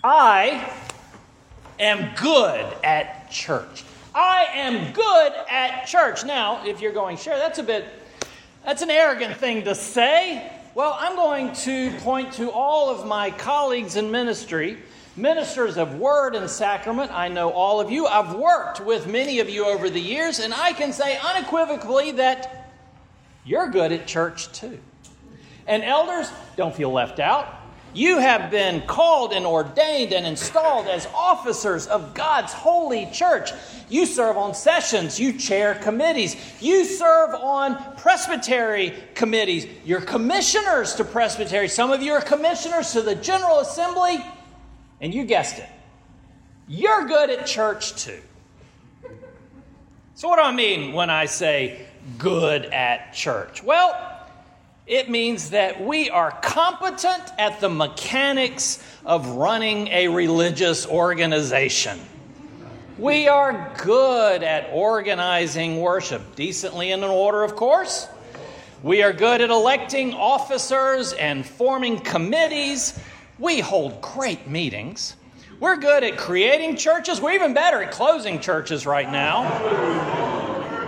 I am good at church. I am good at church. Now, if you're going, Sherry, that's an arrogant thing to say. Well, I'm going to point to all of my colleagues in ministry, ministers of word and sacrament. I know all of you. I've worked with many of you over the years, and I can say unequivocally that you're good at church too. And elders, don't feel left out. You have been called and ordained and installed as officers of God's holy church. You serve on sessions. You chair committees. You serve on presbytery committees. You're commissioners to presbytery. Some of you are commissioners to the General Assembly. And you guessed it. You're good at church too. So what do I mean when I say good at church? Well, it means that we are competent at the mechanics of running a religious organization. We are good at organizing worship, decently and in order, of course. We are good at electing officers and forming committees. We hold great meetings. We're good at creating churches. We're even better at closing churches right now.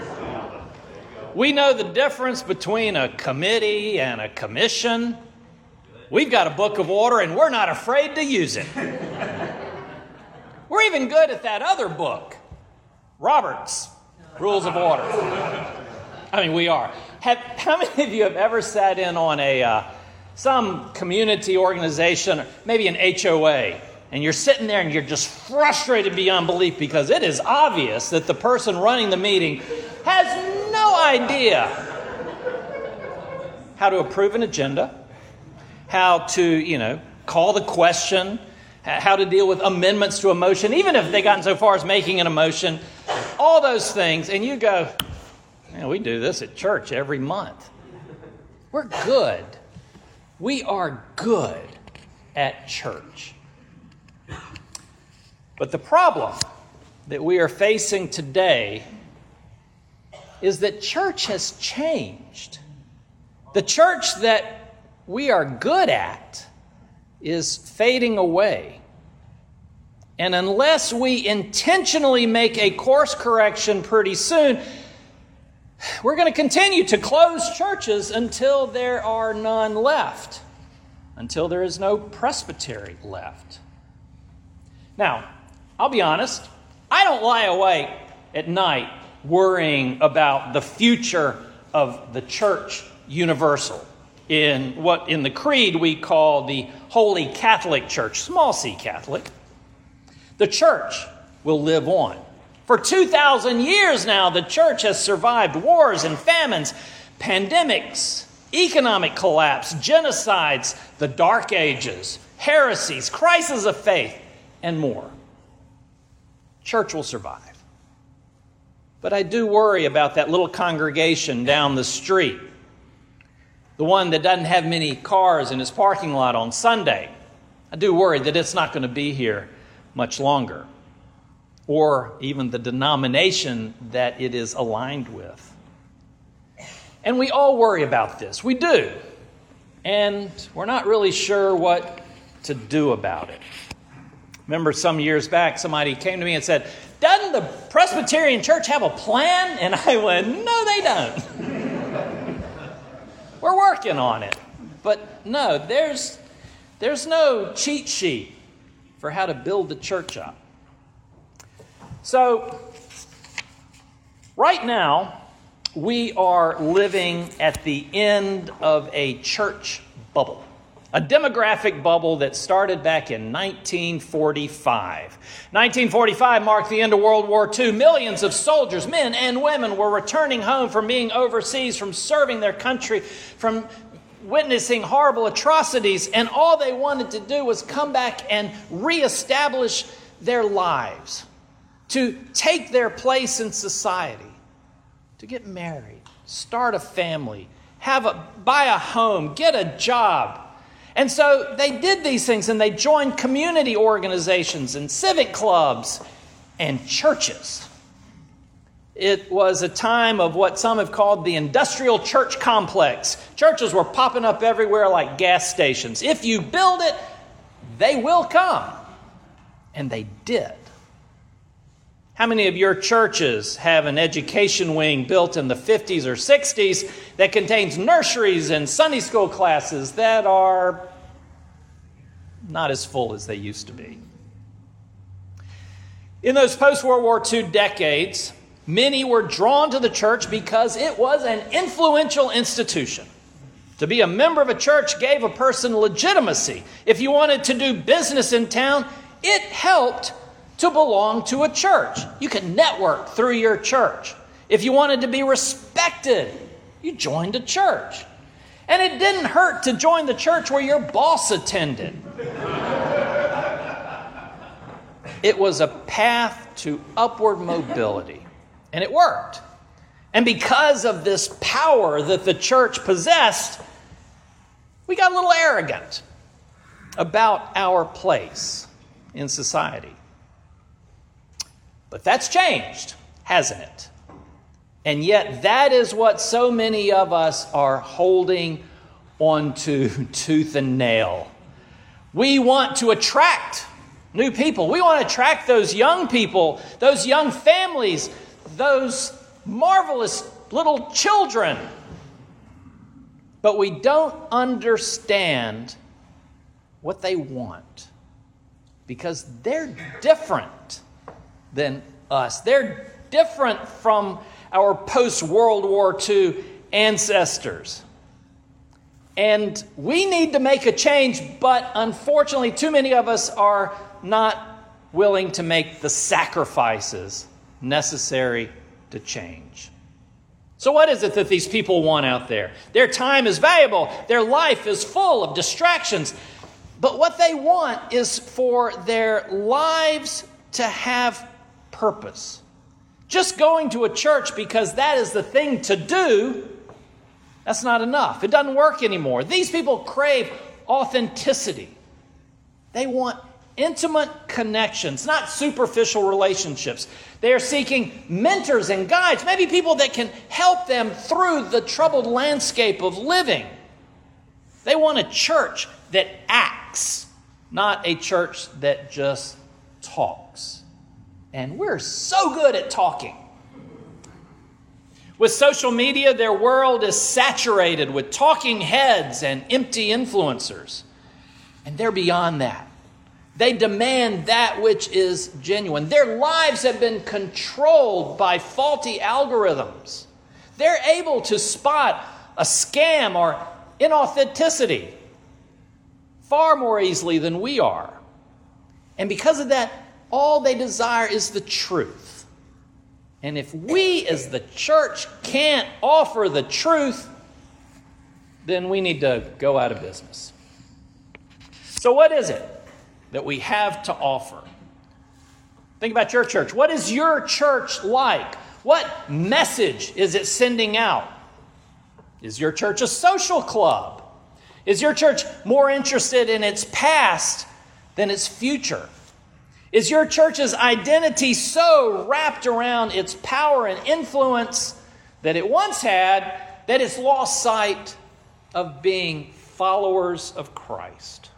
We know the difference between a committee and a commission. We've got a book of order, and we're not afraid to use it. We're even good at that other book, Robert's Rules of Order. I mean, we are. How many of you have ever sat in on some community organization, or maybe an HOA, and you're sitting there and you're just frustrated beyond belief because it is obvious that the person running the meeting has no idea how to approve an agenda, how to, call the question, how to deal with amendments to a motion, even if they've gotten so far as making an emotion, all those things. And you go, man, we do this at church every month. We're good. We are good at church. But the problem that we are facing today is that church has changed. The church that we are good at is fading away. And unless we intentionally make a course correction pretty soon, we're going to continue to close churches until there are none left, until there is no presbytery left. Now, I'll be honest, I don't lie awake at night worrying about the future of the church universal in what in the creed we call the Holy Catholic Church, small c Catholic. The church will live on. For 2,000 years now, the church has survived wars and famines, pandemics, economic collapse, genocides, the Dark Ages, heresies, crises of faith, and more. Church will survive. But I do worry about that little congregation down the street, the one that doesn't have many cars in its parking lot on Sunday. I do worry that it's not going to be here much longer, or even the denomination that it is aligned with. And we all worry about this. We do. And we're not really sure what to do about it. Remember some years back, somebody came to me and said, "Doesn't the Presbyterian Church have a plan?" And I went, "No, they don't." We're working on it. But no, there's no cheat sheet for how to build the church up. So, right now, we are living at the end of a church bubble. A demographic bubble that started back in 1945. 1945 marked the end of World War II. Millions of soldiers, men and women, were returning home from being overseas, from serving their country, from witnessing horrible atrocities, and all they wanted to do was come back and reestablish their lives, to take their place in society, to get married, start a family, buy a home, get a job. And so they did these things, and they joined community organizations and civic clubs and churches. It was a time of what some have called the industrial church complex. Churches were popping up everywhere like gas stations. If you build it, they will come. And they did. How many of your churches have an education wing built in the 50s or 60s that contains nurseries and Sunday school classes that are not as full as they used to be? In those post-World War II decades, many were drawn to the church because it was an influential institution. To be a member of a church gave a person legitimacy. If you wanted to do business in town, it helped to belong to a church. You could network through your church. If you wanted to be respected, you joined a church. And it didn't hurt to join the church where your boss attended. It was a path to upward mobility. And it worked. And because of this power that the church possessed, we got a little arrogant about our place in society. But that's changed, hasn't it? And yet that is what so many of us are holding onto tooth and nail. We want to attract new people. We want to attract those young people, those young families, those marvelous little children. But we don't understand what they want because they're different than us. They're different from our post-World War II ancestors. And we need to make a change, but unfortunately, too many of us are not willing to make the sacrifices necessary to change. So what is it that these people want out there? Their time is valuable. Their life is full of distractions. But what they want is for their lives to have purpose. Just going to a church because that is the thing to do, that's not enough. It doesn't work anymore. These people crave authenticity. They want intimate connections, not superficial relationships. They are seeking mentors and guides, maybe people that can help them through the troubled landscape of living. They want a church that acts, not a church that just talks. And we're so good at talking. With social media, their world is saturated with talking heads and empty influencers. And they're beyond that. They demand that which is genuine. Their lives have been controlled by faulty algorithms. They're able to spot a scam or inauthenticity far more easily than we are. And because of that, all they desire is the truth. And if we as the church can't offer the truth, then we need to go out of business. So what is it that we have to offer? Think about your church. What is your church like? What message is it sending out? Is your church a social club? Is your church more interested in its past than its future? Is your church's identity so wrapped around its power and influence that it once had that it's lost sight of being followers of Christ?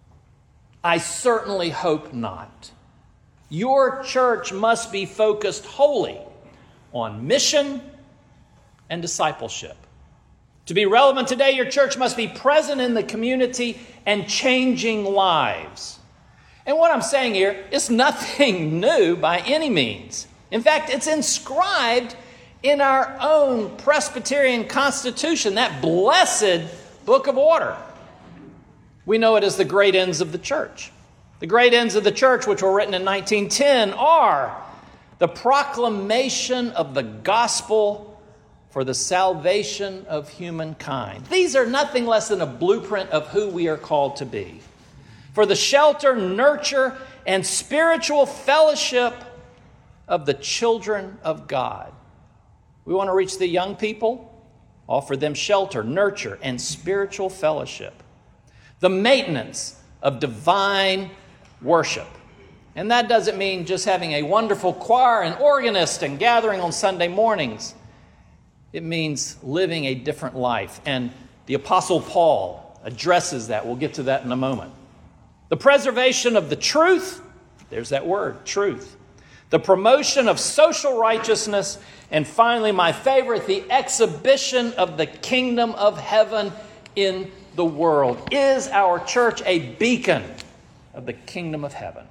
I certainly hope not. Your church must be focused wholly on mission and discipleship. To be relevant today, your church must be present in the community and changing lives. And what I'm saying here is nothing new by any means. In fact, it's inscribed in our own Presbyterian Constitution, that blessed book of order. We know it as the great ends of the church. The great ends of the church, which were written in 1910, are the proclamation of the gospel for the salvation of humankind. These are nothing less than a blueprint of who we are called to be. For the shelter, nurture, and spiritual fellowship of the children of God. We want to reach the young people, offer them shelter, nurture, and spiritual fellowship. The maintenance of divine worship. And that doesn't mean just having a wonderful choir and organist and gathering on Sunday mornings. It means living a different life. And the Apostle Paul addresses that. We'll get to that in a moment. The preservation of the truth There's that word, truth. The promotion of social righteousness. And finally, my favorite, the exhibition of the kingdom of heaven in the world. Is our church a beacon of the kingdom of heaven?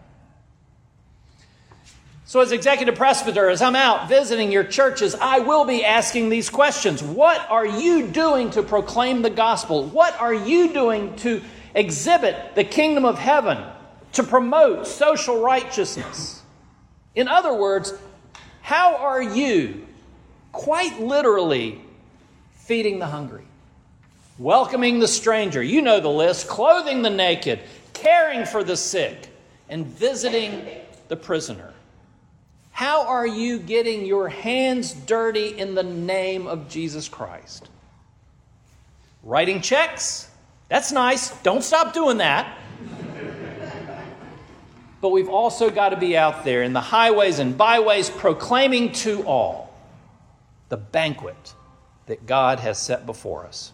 So as executive presbyter, as I'm out visiting your churches, I will be asking these questions. What are you doing to proclaim the gospel? What are you doing to exhibit the kingdom of heaven, to promote social righteousness? In other words, how are you, quite literally, feeding the hungry, welcoming the stranger, you know the list, clothing the naked, caring for the sick, and visiting the prisoner? How are you getting your hands dirty in the name of Jesus Christ? Writing checks? That's nice. Don't stop doing that. But we've also got to be out there in the highways and byways proclaiming to all the banquet that God has set before us.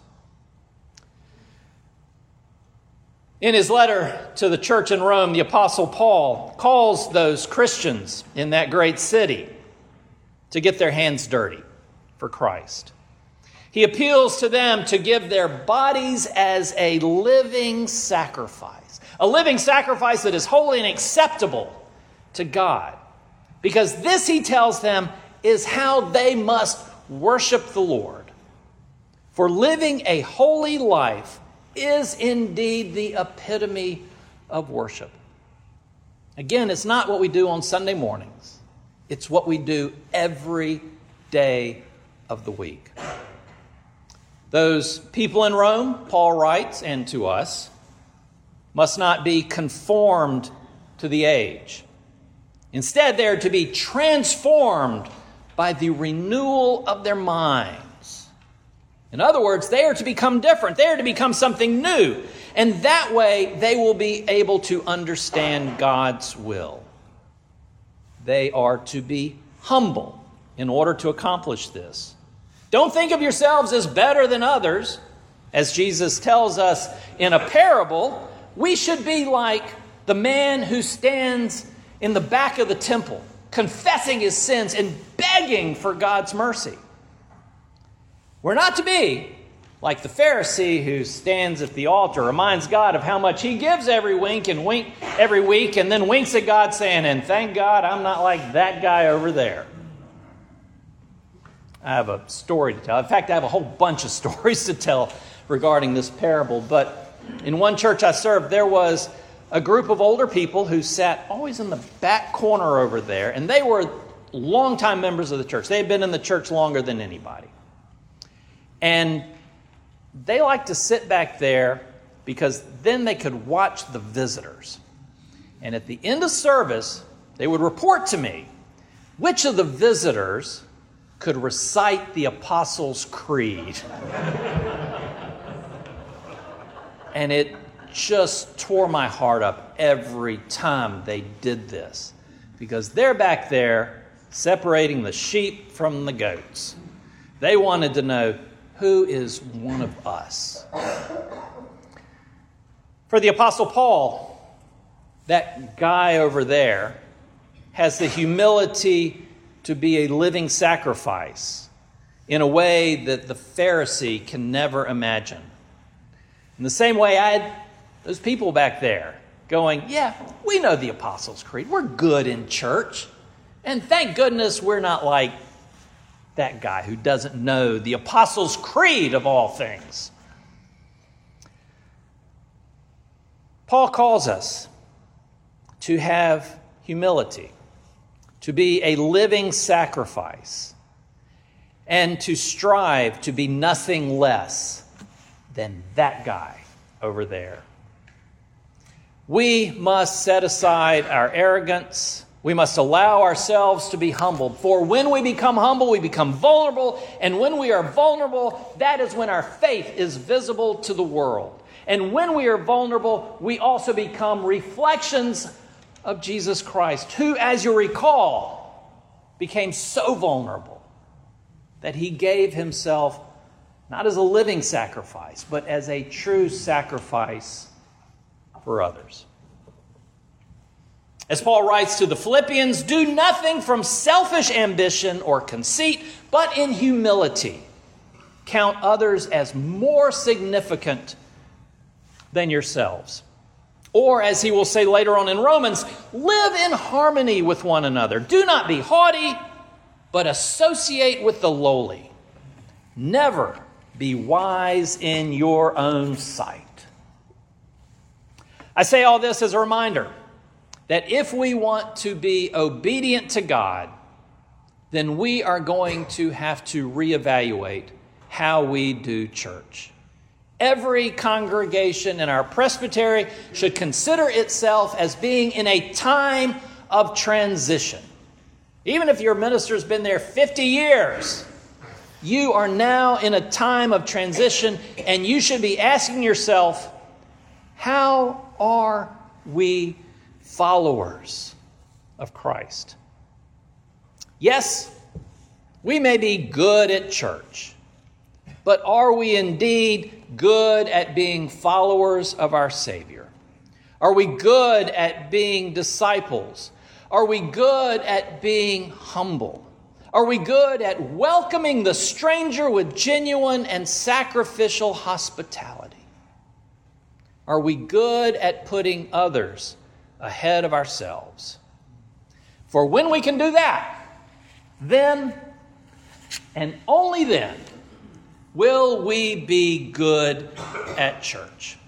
In his letter to the church in Rome, the Apostle Paul calls those Christians in that great city to get their hands dirty for Christ. He appeals to them to give their bodies as a living sacrifice that is holy and acceptable to God. Because this, he tells them, is how they must worship the Lord. For living a holy life is indeed the epitome of worship. Again, it's not what we do on Sunday mornings. It's what we do every day of the week. Those people in Rome, Paul writes, and to us, must not be conformed to the age. Instead, they are to be transformed by the renewal of their minds. In other words, they are to become different. They are to become something new. And that way, they will be able to understand God's will. They are to be humble in order to accomplish this. Don't think of yourselves as better than others. As Jesus tells us in a parable, we should be like the man who stands in the back of the temple, confessing his sins and begging for God's mercy. We're not to be like the Pharisee who stands at the altar, reminds God of how much he gives every week, and then winks at God saying, and thank God I'm not like that guy over there. I have a story to tell. In fact, I have a whole bunch of stories to tell regarding this parable. But in one church I served, there was a group of older people who sat always in the back corner over there, and they were longtime members of the church. They had been in the church longer than anybody. And they liked to sit back there because then they could watch the visitors. And at the end of service, they would report to me which of the visitors could recite the Apostles' Creed. And it just tore my heart up every time they did this, because they're back there separating the sheep from the goats. They wanted to know, who is one of us? For the Apostle Paul, that guy over there has the humility to be a living sacrifice in a way that the Pharisee can never imagine. In the same way, I had those people back there going, yeah, we know the Apostles' Creed. We're good in church. And thank goodness we're not like that guy who doesn't know the Apostles' Creed of all things. Paul calls us to have humility, to be a living sacrifice, and to strive to be nothing less than that guy over there. We must set aside our arrogance. We must allow ourselves to be humbled. For when we become humble, we become vulnerable. And when we are vulnerable, that is when our faith is visible to the world. And when we are vulnerable, we also become reflections of Jesus Christ, who, as you recall, became so vulnerable that he gave himself not as a living sacrifice, but as a true sacrifice for others. As Paul writes to the Philippians, do nothing from selfish ambition or conceit, but in humility count others as more significant than yourselves. Or, as he will say later on in Romans, live in harmony with one another. Do not be haughty, but associate with the lowly. Never be wise in your own sight. I say all this as a reminder that if we want to be obedient to God, then we are going to have to reevaluate how we do church. Every congregation in our presbytery should consider itself as being in a time of transition. Even if your minister's been there 50 years, you are now in a time of transition, and you should be asking yourself, how are we followers of Christ? Yes, we may be good at church, but are we indeed good at being followers of our Savior? Are we good at being disciples? Are we good at being humble? Are we good at welcoming the stranger with genuine and sacrificial hospitality? Are we good at putting others ahead of ourselves? For when we can do that, then and only then will we be good at church.